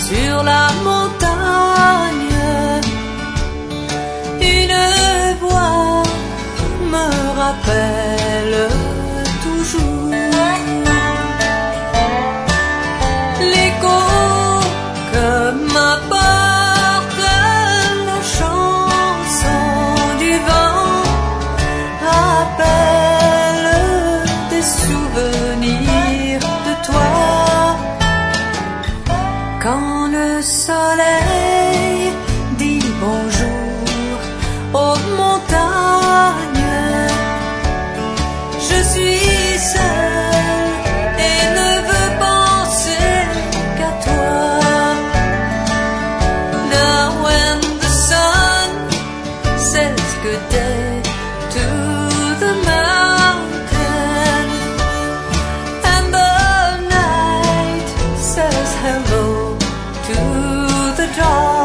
sur la montagne. Une voix me rappelle toujours l'écho que m'apporte la chanson du vent, rappelle des souvenirs de toi. Quand le soleil dit bonjour aux montagnes, je suis seule et ne veux penser qu'à toi. Now when the sun says good day to the mountain and the night says hello to the dark,